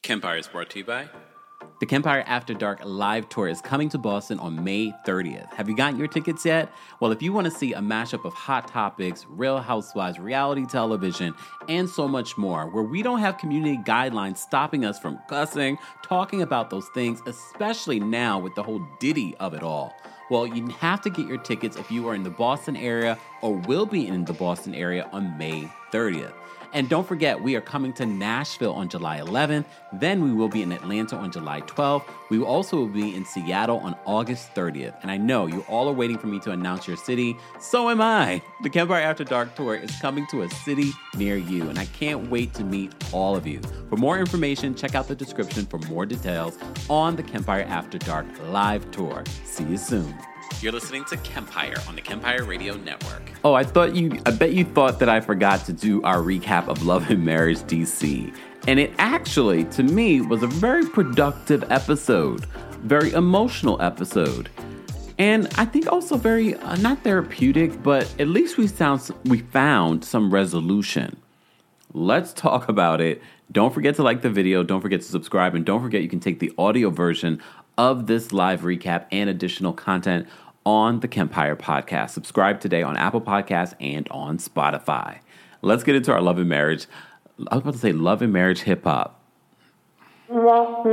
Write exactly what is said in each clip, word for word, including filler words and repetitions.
Kempire is brought to you by... The Kempire After Dark live tour is coming to Boston on May thirtieth. Have you gotten your tickets yet? Well, if you want to see a mashup of Hot Topics, Real Housewives, reality television, and so much more, where we don't have community guidelines stopping us from cussing, talking about those things, especially now with the whole Diddy of it all. Well, you have to get your tickets if you are in the Boston area or will be in the Boston area on May thirtieth. And don't forget, we are coming to Nashville on July eleventh. Then we will be in Atlanta on July twelfth. We will also be in Seattle on August thirtieth. And I know you all are waiting for me to announce your city. So am I. The Kempire After Dark Tour is coming to a city near you. And I can't wait to meet all of you. For more information, check out the description for more details on the Kempire After Dark live tour. See you soon. You're listening to Kempire on the Kempire Radio Network. Oh, I thought you, I bet you thought that I forgot to do our recap of Love and Marriage D C. And it actually, to me, was a very productive episode, very emotional episode. And I think also very, uh, not therapeutic, but at least we sound, we found some resolution. Let's talk about it. Don't forget to like the video. Don't forget to subscribe. And don't forget you can take the audio version of this live recap and additional content on the Kempire podcast. Subscribe today on Apple Podcasts and on Spotify. Let's get into our Love and Marriage. I was about to say Love and Marriage hip hop. Love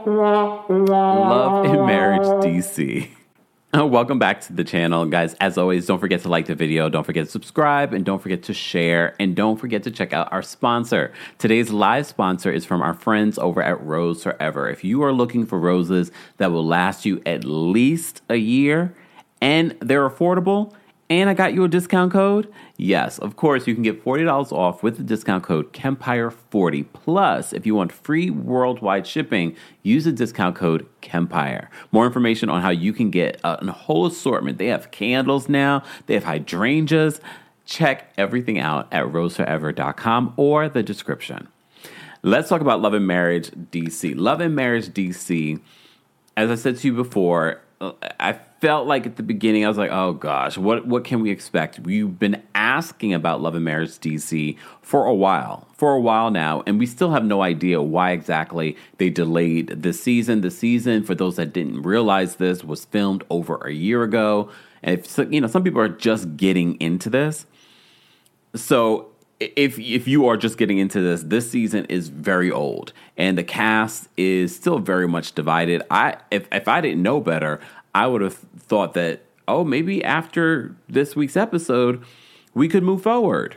and Marriage D C. Oh, welcome back to the channel, guys. As always, don't forget to like the video, don't forget to subscribe, and don't forget to share, and don't forget to check out our sponsor. Today's live sponsor is from our friends over at Rose Forever. If you are looking for roses that will last you at least a year, and they're affordable, and I got you a discount code, yes, of course, you can get forty dollars off with the discount code Kempire forty. Plus, if you want free worldwide shipping, use the discount code Kempire. More information on how you can get a, a whole assortment. They have candles now. They have hydrangeas. Check everything out at rose forever dot com or the description. Let's talk about Love and Marriage D C. Love and Marriage D C, as I said to you before, I felt like at the beginning, I was like, oh gosh, what, what can we expect? We've been asking about Love and Marriage D C for a while, for a while now, and we still have no idea why exactly they delayed the season. The season, for those that didn't realize this, was filmed over a year ago. And if, you know, some people are just getting into this. So if if you are just getting into this, this season is very old, and the cast is still very much divided. I if if I didn't know better, I would have thought that, oh, maybe after this week's episode, we could move forward.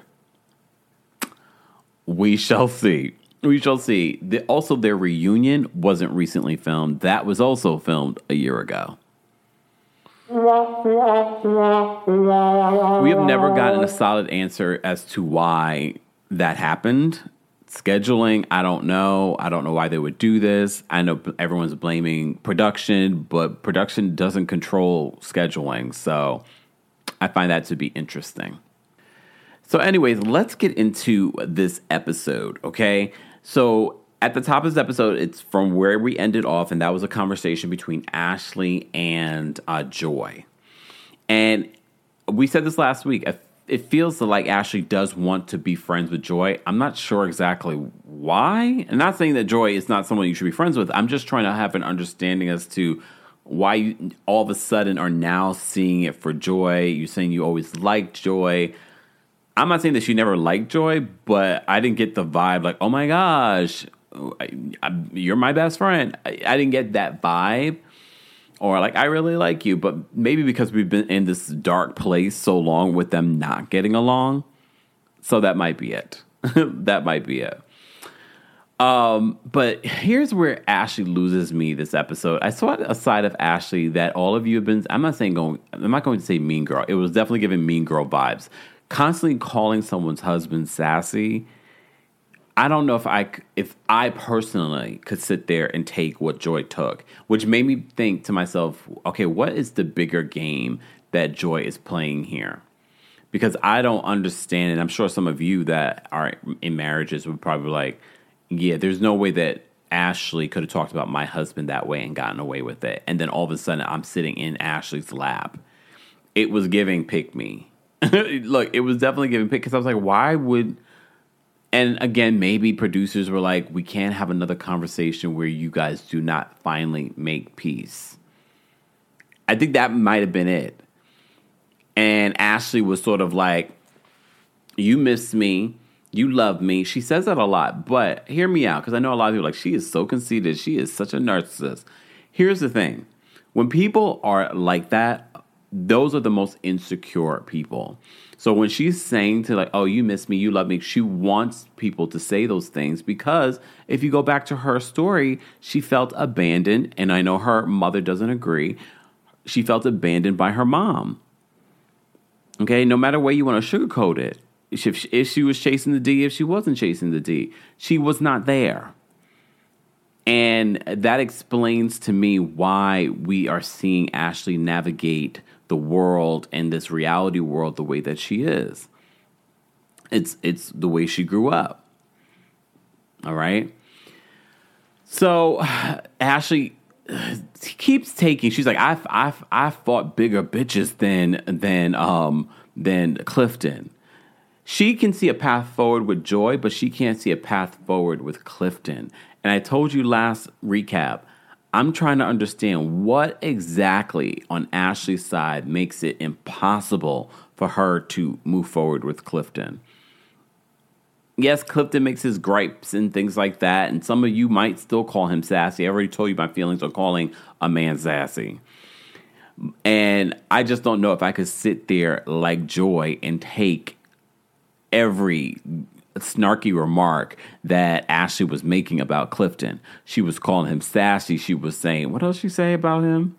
We shall see. We shall see. The, also, their reunion wasn't recently filmed. That was also filmed a year ago. We have never gotten a solid answer as to why that happened. Scheduling, I don't know. I don't know why they would do this. I know everyone's blaming production, but production doesn't control scheduling. So I find that to be interesting. So anyways, let's get into this episode, okay? So at the top of this episode, it's from where we ended off, and that was a conversation between Ashley and uh, Joy. And we said this last week. It feels like Ashley does want to be friends with Joy. I'm not sure exactly why. I'm not saying that Joy is not someone you should be friends with. I'm just trying to have an understanding as to why you all of a sudden are now seeing it for Joy. You're saying you always liked Joy. I'm not saying that she never liked Joy, but I didn't get the vibe like, oh my gosh, I, I, you're my best friend. I, I didn't get that vibe. Or like, I really like you, but maybe because we've been in this dark place so long with them not getting along. So that might be it. That might be it. Um, but here's where Ashley loses me this episode. I saw a side of Ashley that all of you have been, I'm not saying going, I'm not going to say mean girl. It was definitely giving mean girl vibes. Constantly calling someone's husband sassy. I don't know if I, if I personally could sit there and take what Joy took, which made me think to myself, okay, what is the bigger game that Joy is playing here? Because I don't understand, and I'm sure some of you that are in marriages would probably be like, yeah, there's no way that Ashley could have talked about my husband that way and gotten away with it. And then all of a sudden I'm sitting in Ashley's lap. It was giving pick me. Look, it was definitely giving pick, because I was like, why would... And again, maybe producers were like, we can't have another conversation where you guys do not finally make peace. I think that might have been it. And Ashley was sort of like, you miss me. You love me. She says that a lot. But hear me out, because I know a lot of people are like, she is so conceited. She is such a narcissist. Here's the thing. When people are like that, those are the most insecure people. So when she's saying to like, oh, you miss me, you love me, she wants people to say those things because if you go back to her story, she felt abandoned. And I know her mother doesn't agree. She felt abandoned by her mom. Okay, no matter way you want to sugarcoat it. If, if she was chasing the D, if she wasn't chasing the D, she was not there. And that explains to me why we are seeing Ashley navigate the world and this reality world the way that she is. It's it's the way she grew up. All right. So Ashley keeps taking. She's like, I've I've I fought bigger bitches than than um than Clifton. She can see a path forward with Joy, but she can't see a path forward with Clifton. And I told you last recap, I'm trying to understand what exactly on Ashley's side makes it impossible for her to move forward with Clifton. Yes, Clifton makes his gripes and things like that, and some of you might still call him sassy. I already told you my feelings on calling a man sassy. And I just don't know if I could sit there like Joy and take every snarky remark that Ashley was making about Clifton. She was calling him sassy. She was saying, what else she say about him?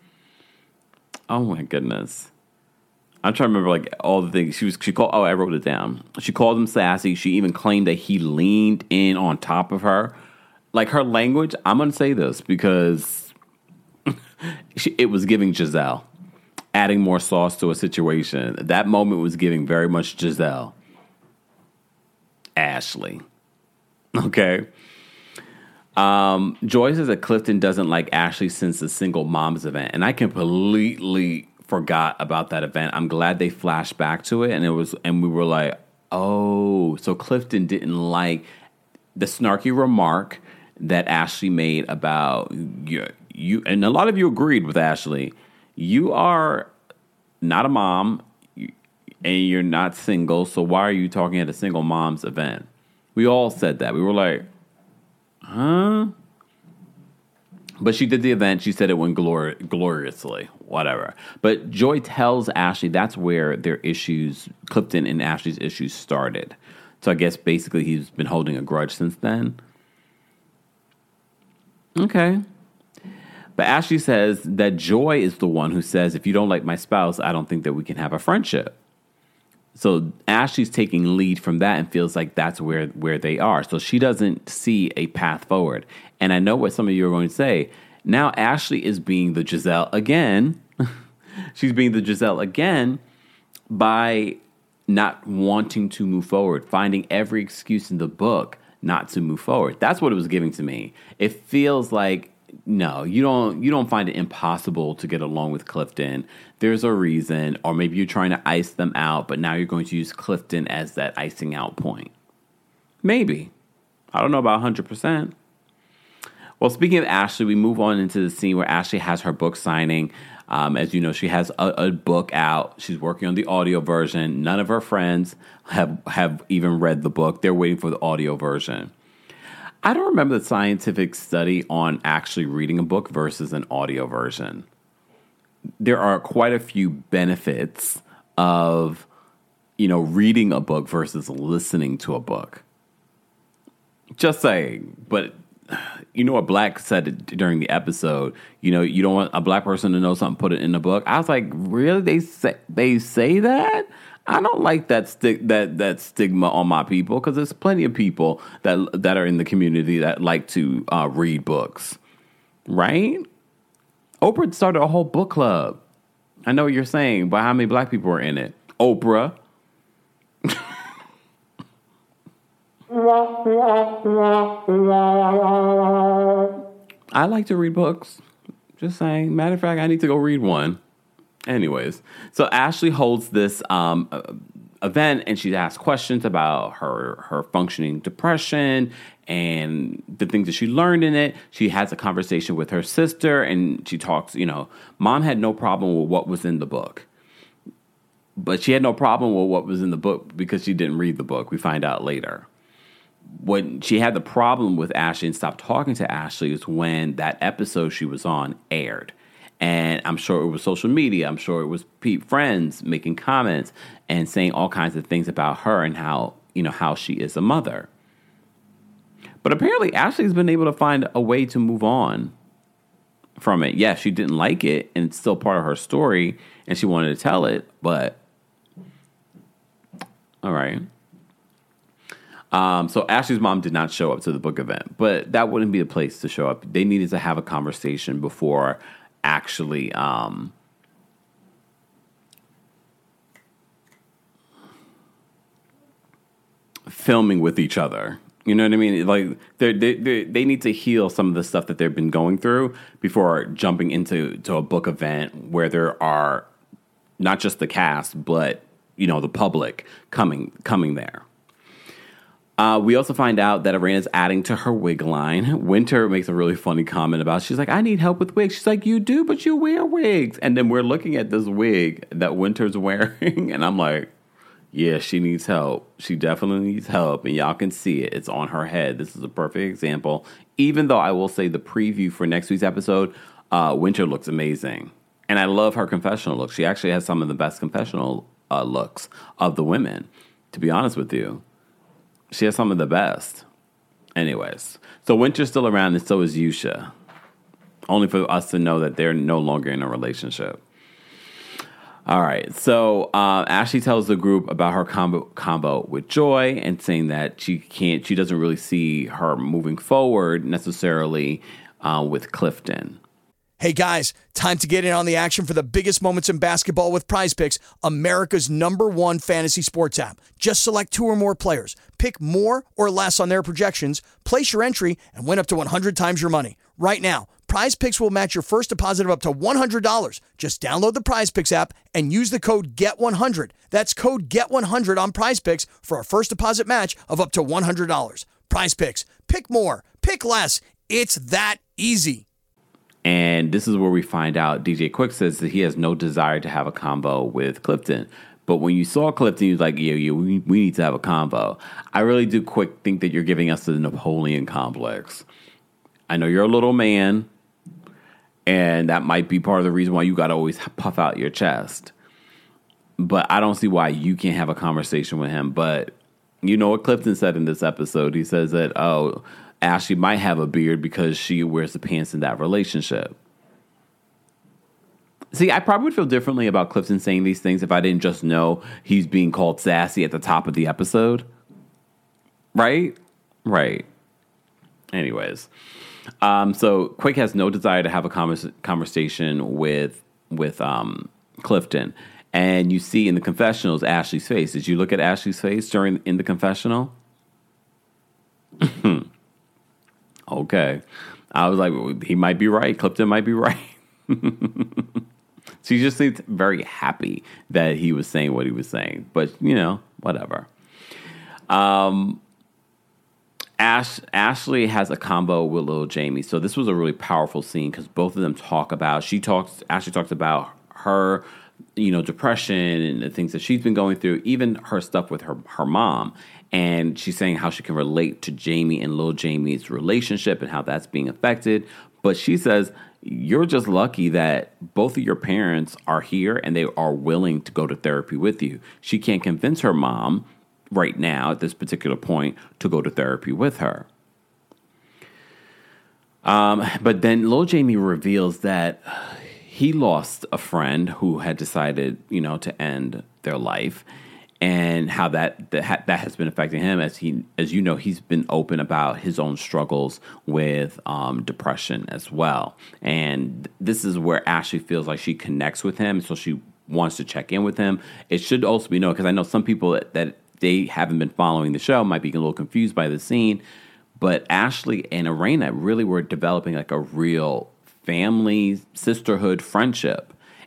Oh my goodness. I'm trying to remember like all the things she was, she called, oh, I wrote it down. She called him sassy. She even claimed that he leaned in on top of her. Like her language, I'm going to say this because she, it was giving Giselle, adding more sauce to a situation. That moment was giving very much Giselle. Ashley. Okay. Um, Joy says that Clifton doesn't like Ashley since the single moms event. And I completely forgot about that event. I'm glad they flashed back to it. And it was, and we were like, oh, so Clifton didn't like the snarky remark that Ashley made about you. you and a lot of you agreed with Ashley. You are not a mom. And you're not single, so why are you talking at a single mom's event? We all said that. We were like, huh? But she did the event. She said it went glor- gloriously, whatever. But Joy tells Ashley that's where their issues, Clifton and Ashley's issues started. So I guess basically he's been holding a grudge since then. Okay. But Ashley says that Joy is the one who says, if you don't like my spouse, I don't think that we can have a friendship. So Ashley's taking lead from that and feels like that's where, where they are. So she doesn't see a path forward. And I know what some of you are going to say. Now Ashley is being the Giselle again. She's being the Giselle again by not wanting to move forward, finding every excuse in the book not to move forward. That's what it was giving to me. It feels like, no, you don't you don't find it impossible to get along with Clifton. There's a reason, or maybe you're trying to ice them out, but now you're going to use Clifton as that icing out point. Maybe. I don't know about one hundred percent. Well, speaking of Ashley, we move on into the scene where Ashley has her book signing. Um, as you know, she has a, a book out. She's working on the audio version. None of her friends have, have even read the book. They're waiting for the audio version. I don't remember the scientific study on actually reading a book versus an audio version. There are quite a few benefits of, you know, reading a book versus listening to a book. Just saying. But you know what Black said during the episode? You know, you don't want a Black person to know something, put it in the book. I was like, really? They say they say that? I don't like that sti- that that stigma on my people because there's plenty of people that that are in the community that like to uh, read books, right? Oprah started a whole book club. I know what you're saying, but how many Black people are in it? Oprah. I like to read books. Just saying. Matter of fact, I need to go read one. Anyways, so Ashley holds this um, event, and she asked questions about her her functioning depression and the things that she learned in it. She has a conversation with her sister, and she talks, you know, Mom had no problem with what was in the book. But she had no problem with what was in the book because she didn't read the book. We find out later. When she had the problem with Ashley and stopped talking to Ashley is when that episode she was on aired. And I'm sure it was social media. I'm sure it was friends making comments and saying all kinds of things about her and how, you know, how she is a mother. But apparently Ashley's been able to find a way to move on from it. Yeah, she didn't like it, and it's still part of her story, and she wanted to tell it, but all right. Um, so Ashley's mom did not show up to the book event, but that wouldn't be the place to show up. They needed to have a conversation before actually um, filming with each other. You know what I mean? Like they they they need to heal some of the stuff that they've been going through before jumping into to a book event where there are not just the cast, but you know the public coming coming there. Uh, we also find out that Arena's adding to her wig line. Winter makes a really funny comment about, she's like, I need help with wigs. She's like, you do, but you wear wigs. And then we're looking at this wig that Winter's wearing, and I'm like, yeah, she needs help. She definitely needs help, and y'all can see it. It's on her head. This is a perfect example. Even though I will say the preview for next week's episode, uh, Winter looks amazing. And I love her confessional look. She actually has some of the best confessional uh, looks of the women, to be honest with you. She has some of the best. Anyways, so Winter's still around, and so is Yusha. Only for us to know that they're no longer in a relationship. All right, so uh, Ashley tells the group about her combo, combo with Joy and saying that she can't, she doesn't really see her moving forward necessarily uh, with Clifton. Hey guys, time to get in on the action for the biggest moments in basketball with Prize Picks, America's number one fantasy sports app. Just select two or more players, pick more or less on their projections, place your entry, and win up to one hundred times your money. Right now, Prize Picks will match your first deposit of up to one hundred dollars. Just download the Prize Picks app and use the code get one hundred. That's code get one hundred on Prize Picks for a first deposit match of up to one hundred dollars. Prize Picks. Pick more. Pick less. It's that easy. And this is where we find out D J Quick says that he has no desire to have a combo with Clifton. But when you saw Clifton, he was like, yeah, yeah, we, we need to have a combo. I really do, Quick, think that you're giving us the Napoleon complex. I know you're a little man, and that might be part of the reason why you got to always puff out your chest. But I don't see why you can't have a conversation with him. But you know what Clifton said in this episode? He says that, oh, Ashley might have a beard because she wears the pants in that relationship. See, I probably would feel differently about Clifton saying these things if I didn't just know he's being called sassy at the top of the episode. Right? Right. Anyways. Um, so Quick has no desire to have a convers- conversation with, with um, Clifton. And you see in the confessionals Ashley's face. Did you look at Ashley's face during in the confessional? Okay. I was like, he might be right. Clifton might be right. She just seemed very happy that he was saying what he was saying. But, you know, whatever. Um, Ash Ashley has a combo with Lil Jamie. So this was a really powerful scene because both of them talk about, she talks, Ashley talks about her, you know, depression and the things that she's been going through, even her stuff with her, her mom. And she's saying how she can relate to Jamie and Lil Jamie's relationship and how that's being affected. But she says, you're just lucky that both of your parents are here and they are willing to go to therapy with you. She can't convince her mom right now at this particular point to go to therapy with her. Um, but then Lil Jamie reveals that he lost a friend who had decided, you know, to end their life. And how that, that that has been affecting him, as he, as you know, he's been open about his own struggles with um, depression as well. And this is where Ashley feels like she connects with him, so she wants to check in with him. It should also be known, because I know some people that, that they haven't been following the show might be a little confused by the scene, but Ashley and Arena really were developing like a real family, sisterhood friendship.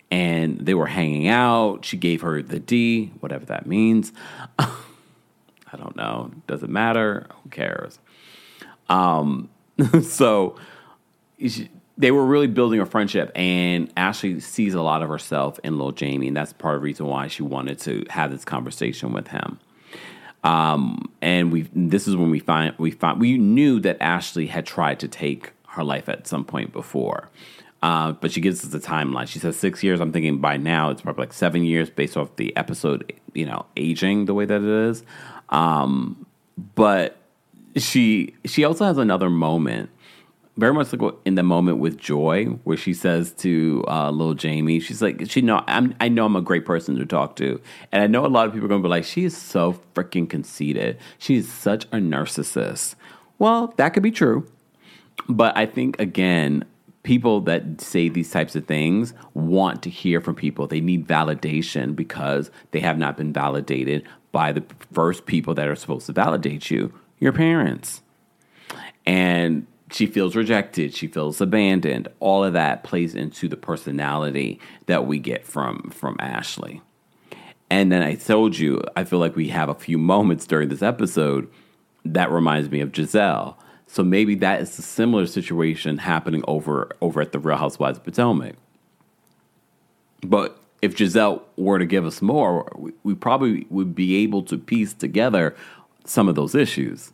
and they were hanging out. She gave her the D, whatever that means. I don't know. Doesn't matter. Who cares? Um, so she, they were really building a friendship, and Ashley sees a lot of herself in Lil Jamie, and that's part of the reason why she wanted to have this conversation with him. Um, and we this is when we find we find we knew that Ashley had tried to take her life at some point before. Uh, but she gives us the timeline. She says six years. I'm thinking by now it's probably like seven years based off the episode, you know, aging the way that it is. Um, but she she also has another moment, very much like in the moment with Joy, where she says to uh, Lil Jamie, she's like, "She know I'm I know I'm a great person to talk to, and I know a lot of people are going to be like, she is so freaking conceited. She is such a narcissist." Well, that could be true, but I think again, people that say these types of things want to hear from people. They need validation because they have not been validated by the first people that are supposed to validate you, your parents. And she feels rejected. She feels abandoned. All of that plays into the personality that we get from, from Ashley. And then I told you, I feel like we have a few moments during this episode that reminds me of Giselle. So maybe that is a similar situation happening over, over at the Real Housewives of Potomac. But if Giselle were to give us more, we, we probably would be able to piece together some of those issues.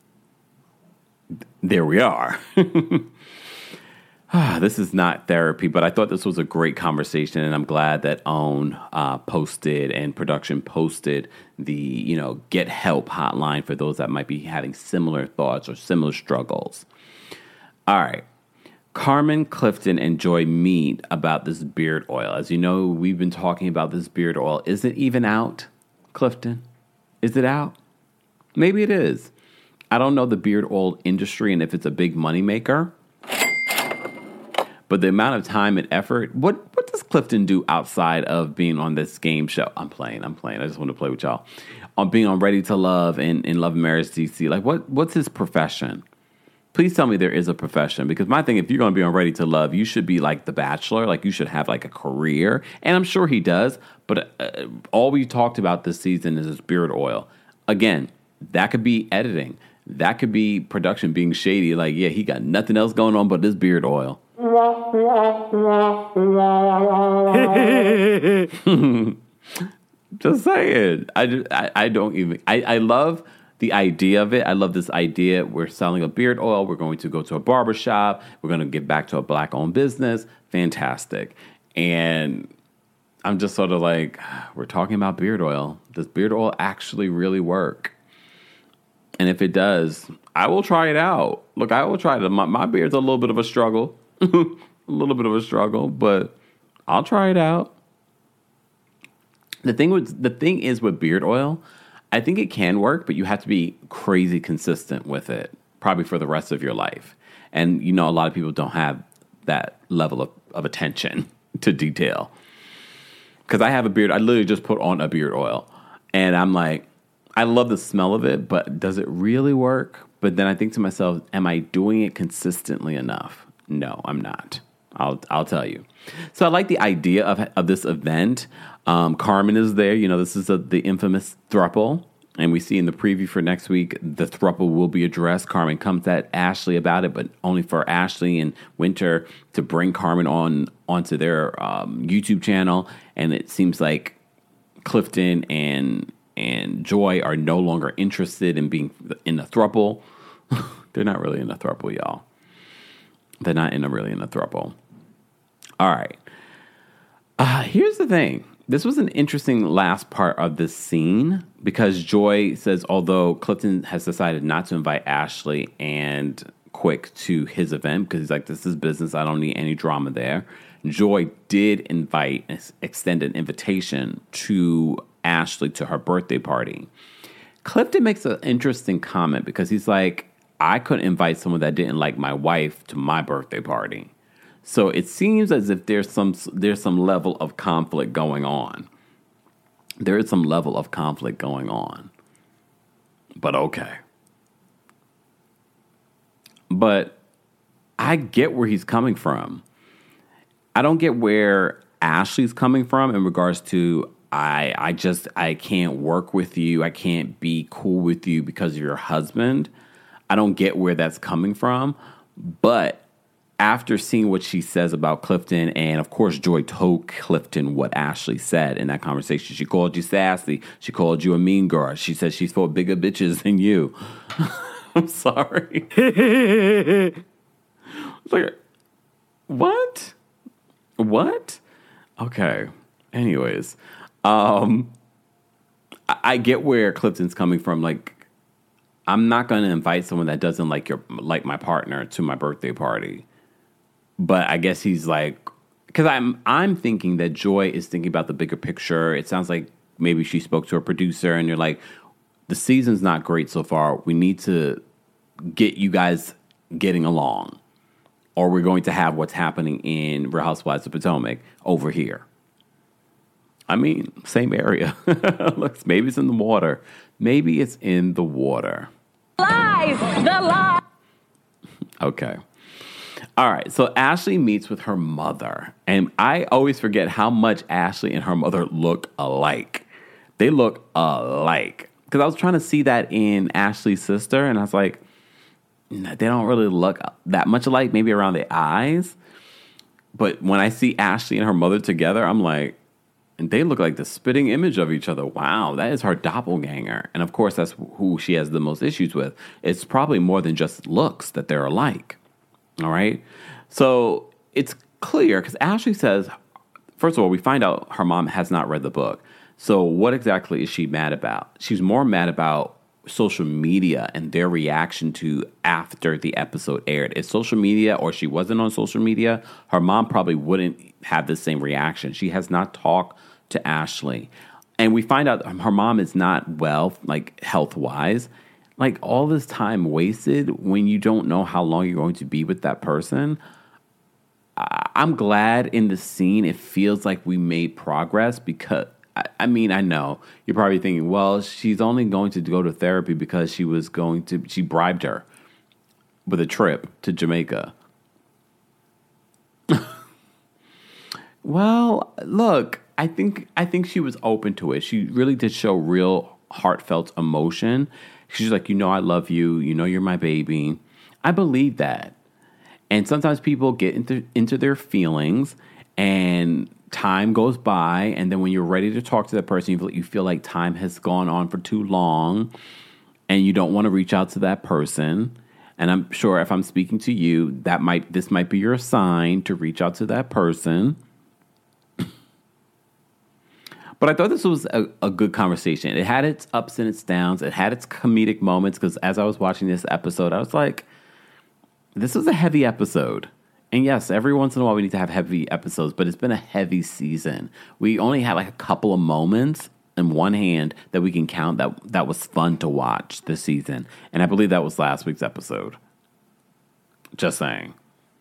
There we are. This is not therapy, but I thought this was a great conversation, and I'm glad that OWN uh, posted and production posted the, you know, get help hotline for those that might be having similar thoughts or similar struggles. All right. Carmen, Clifton, and Joy meet about this beard oil. As you know, we've been talking about this beard oil. Is it even out, Clifton? Is it out? Maybe it is. I don't know the beard oil industry and if it's a big moneymaker. But the amount of time and effort, what, what does Clifton do outside of being on this game show? I'm playing, I'm playing. I just want to play with y'all. On being on Ready to Love and, and Love and Marriage D C. Like, what what's his profession? Please tell me there is a profession. Because my thing, if you're going to be on Ready to Love, you should be like The Bachelor. Like, you should have like a career. And I'm sure he does. But uh, all we talked about this season is his beard oil. Again, that could be editing. That could be production being shady. Like, yeah, he got nothing else going on but this beard oil. Just saying. I, just, I, I don't even... I, I love the idea of it. I love this idea. We're selling a beard oil. We're going to go to a barbershop. We're going to get back to a black-owned business. Fantastic. And I'm just sort of like, we're talking about beard oil. Does beard oil actually really work? And if it does, I will try it out. Look, I will try it. My, my beard's a little bit of a struggle. a little bit of a struggle, but I'll try it out. The thing with the thing is with beard oil, I think it can work, but you have to be crazy consistent with it, probably for the rest of your life. And you know, a lot of people don't have that level of, of attention to detail. Because I have a beard, I literally just put on a beard oil, and I'm like, I love the smell of it, but does it really work? But then I think to myself, am I doing it consistently enough? No, I'm not. I'll I'll tell you. So I like the idea of of this event. Um, Carmen is there. You know, this is a, the infamous throuple. And we see in the preview for next week, the throuple will be addressed. Carmen comes at Ashley about it, but only for Ashley and Winter to bring Carmen on onto their um, YouTube channel. And it seems like Clifton and and Joy are no longer interested in being in a throuple. They're not really in a throuple, y'all. They're not in a really in a throuple. All right. Uh, here's the thing. This was an interesting last part of this scene because Joy says, although Clifton has decided not to invite Ashley and Quick to his event because he's like, this is business. I don't need any drama there. Joy did invite, extend an invitation to Ashley to her birthday party. Clifton makes an interesting comment because he's like, I couldn't invite someone that didn't like my wife to my birthday party. So it seems as if there's some there's some level of conflict going on. There is some level of conflict going on. But okay. But I get where he's coming from. I don't get where Ashley's coming from in regards to I I just I can't work with you. I can't be cool with you because of your husband. I don't get where that's coming from. But after seeing what she says about Clifton, and of course Joy told Clifton what Ashley said in that conversation. She called you sassy. She called you a mean girl. She said she's for bigger bitches than you. I'm sorry. It's like, what? What? Okay. Anyways, um, I, I get where Clifton's coming from. Like, I'm not going to invite someone that doesn't like your like my partner to my birthday party. But I guess he's like, because I'm I'm thinking that Joy is thinking about the bigger picture. It sounds like maybe she spoke to a producer and you're like, the season's not great so far. We need to get you guys getting along, or we're going to have what's happening in Real Housewives of Potomac over here. I mean, same area. Look, maybe it's in the water. Maybe it's in the water. Lies! The lie! Okay. All right. So Ashley meets with her mother. And I always forget how much Ashley and her mother look alike. They look alike. Because I was trying to see that in Ashley's sister. And I was like, no, they don't really look that much alike. Maybe around the eyes. But when I see Ashley and her mother together, I'm like, and they look like the spitting image of each other. Wow, that is her doppelganger. And of course, that's who she has the most issues with. It's probably more than just looks that they're alike. All right? So it's clear because Ashley says, first of all, we find out her mom has not read the book. So what exactly is she mad about? She's more mad about social media and their reaction to after the episode aired. If social media or she wasn't on social media, her mom probably wouldn't have the same reaction. She has not talked to Ashley. And we find out her mom is not well, like health-wise. Like all this time wasted when you don't know how long you're going to be with that person. I- I'm glad in the scene it feels like we made progress because I mean, I know you're probably thinking, well, she's only going to go to therapy because she was going to, she bribed her with a trip to Jamaica. Well, look, I think, I think she was open to it. She really did show real heartfelt emotion. She's like, you know, I love you. You know, you're my baby. I believe that. And sometimes people get into, into their feelings and time goes by, and then when you're ready to talk to that person, you feel, you feel like time has gone on for too long, and you don't want to reach out to that person. And I'm sure if I'm speaking to you, that might this might be your sign to reach out to that person. But I thought this was a, a good conversation. It had its ups and its downs. It had its comedic moments, because as I was watching this episode, I was like, this was a heavy episode. And yes, every once in a while we need to have heavy episodes, but it's been a heavy season. We only had like a couple of moments in one hand that we can count that that was fun to watch this season. And I believe that was last week's episode. Just saying.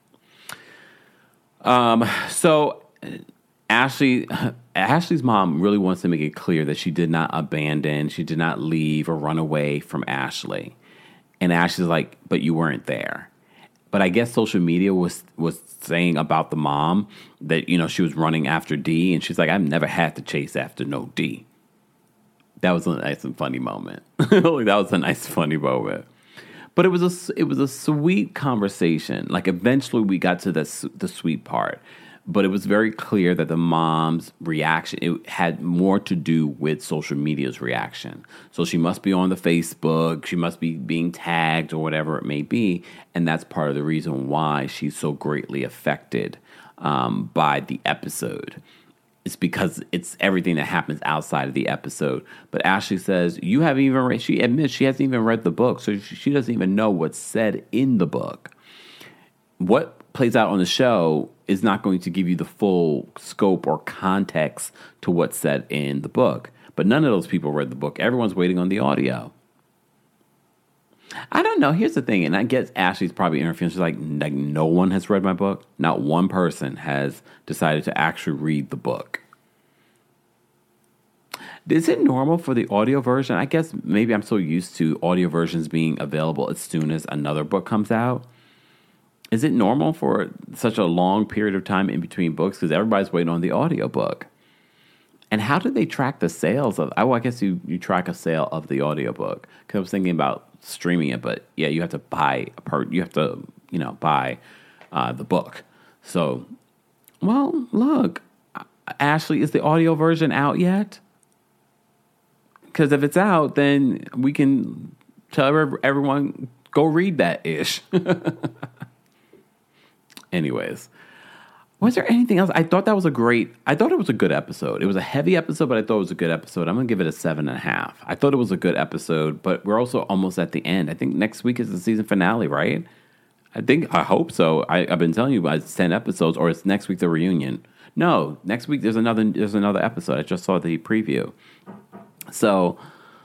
Um, so Ashley, Ashley's mom really wants to make it clear that she did not abandon, she did not leave or run away from Ashley. And Ashley's like, but you weren't there. But I guess social media was was saying about the mom that, you know, she was running after D, and she's like, I've never had to chase after no D. That was a nice and funny moment. That was a nice funny moment. But it was a it was a sweet conversation. Like eventually we got to the the sweet part. But it was very clear that the mom's reaction, it had more to do with social media's reaction. So she must be on the Facebook, she must be being tagged or whatever it may be. And that's part of the reason why she's so greatly affected um, by the episode. It's because it's everything that happens outside of the episode. But Ashley says, you haven't even read, she admits she hasn't even read the book. So she doesn't even know what's said in the book. What plays out on the show is not going to give you the full scope or context to what's said in the book. But none of those people read the book. Everyone's waiting on the audio. I don't know. Here's the thing, and I guess Ashley's probably interfering. She's like, like, no one has read my book. Not one person has decided to actually read the book. Is it normal for the audio version? I guess maybe I'm so used to audio versions being available as soon as another book comes out. is it normal for such a long period of time in between books? Because everybody's waiting on the audiobook. And how do they track the sales of? Oh, I guess you, you track a sale of the audiobook. Because I was thinking about streaming it, but yeah, you have to buy a part. You have to, you know, buy uh, the book. So, well, look, Ashley, is the audio version out yet? Because if it's out, then we can tell everyone go read that ish. Anyways. Was there anything else? I thought that was a great, I thought it was a good episode. It was a heavy episode, but I thought it was a good episode. I'm going to give it a seven and a half. I thought it was a good episode, but we're also almost at the end. I think next week is the season finale, right? I think, I hope so. I, I've been telling you about it's ten episodes, or it's next week the reunion. No, next week there's another, there's another episode. I just saw the preview. So,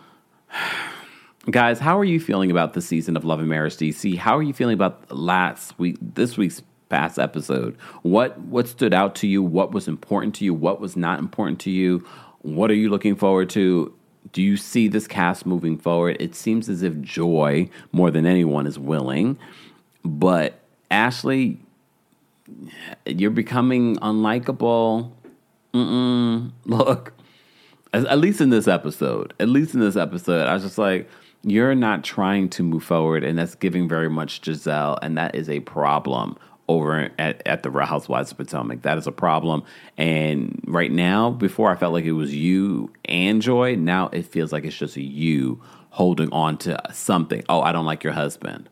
guys, how are you feeling about the season of Love and Marriage D C? How are you feeling about last week, this week's past episode? What what stood out to you? What was important to you? What was not important to you? What are you looking forward to? Do you see this cast moving forward? It seems as if Joy, more than anyone, is willing. But Ashley, you're becoming unlikable. Mm-mm. Look, at, at least in this episode, at least in this episode, I was just like, you're not trying to move forward, and that's giving very much Giselle, and that is a problem over at, at the Real Housewives of Potomac. That is a problem. And right now, before I felt like it was you and Joy, now it feels like it's just you holding on to something. Oh, I don't like your husband.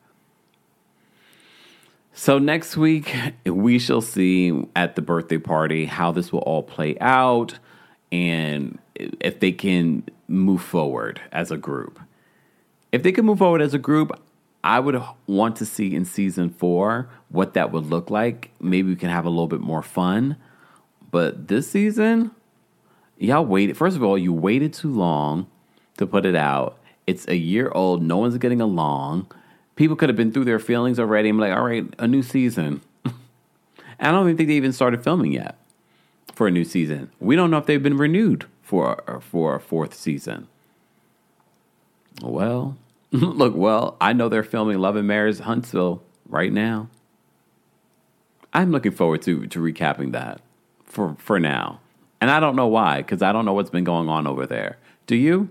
So next week, we shall see at the birthday party how this will all play out and if they can move forward as a group. If they can move forward as a group, I would want to see in season four what that would look like. Maybe we can have a little bit more fun. But this season, y'all waited. First of all, you waited too long to put it out. It's a year old. No one's getting along. People could have been through their feelings already. I'm like, all right, a new season. I don't even think they even started filming yet for a new season. We don't know if they've been renewed for, for a fourth season. Well... Look, well, I know they're filming Love and Marriage Huntsville right now. I'm looking forward to, to recapping that for, for now. And I don't know why, because I don't know what's been going on over there. Do you?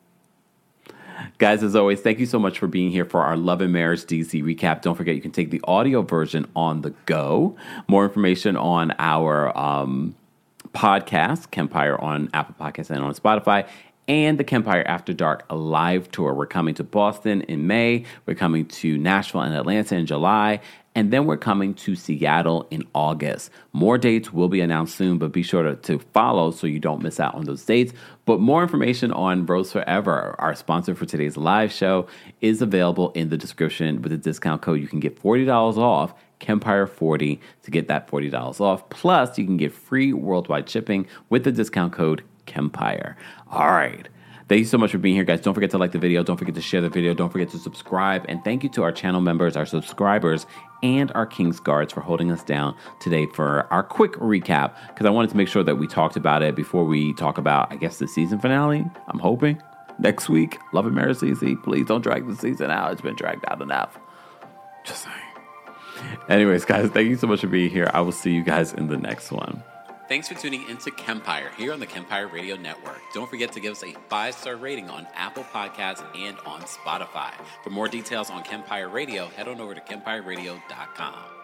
Guys, as always, thank you so much for being here for our Love and Marriage D C recap. Don't forget, you can take the audio version on the go. More information on our um, podcast, Kempire, on Apple Podcasts and on Spotify. And the Kempire After Dark live tour. We're coming to Boston in May. We're coming to Nashville and Atlanta in July. And then we're coming to Seattle in August. More dates will be announced soon, but be sure to, to follow so you don't miss out on those dates. But more information on Rose Forever, our sponsor for today's live show, is available in the description. With a discount code, you can get forty dollars off, Kempire forty, to get that forty dollars off. Plus, you can get free worldwide shipping with the discount code Kempire. All right. Thank you so much for being here, guys. Don't forget to like the video. Don't forget to share the video. Don't forget to subscribe. And thank you to our channel members, our subscribers, and our King's Guards for holding us down today for our quick recap, because I wanted to make sure that we talked about it before we talk about, I guess, the season finale. I'm hoping next week. Love and Marriage C C. Please don't drag the season out. It's been dragged out enough. Just saying. Anyways, guys, thank you so much for being here. I will see you guys in the next one. Thanks for tuning into Kempire here on the Kempire Radio Network. Don't forget to give us a five-star rating on Apple Podcasts and on Spotify. For more details on Kempire Radio, head on over to kempire radio dot com.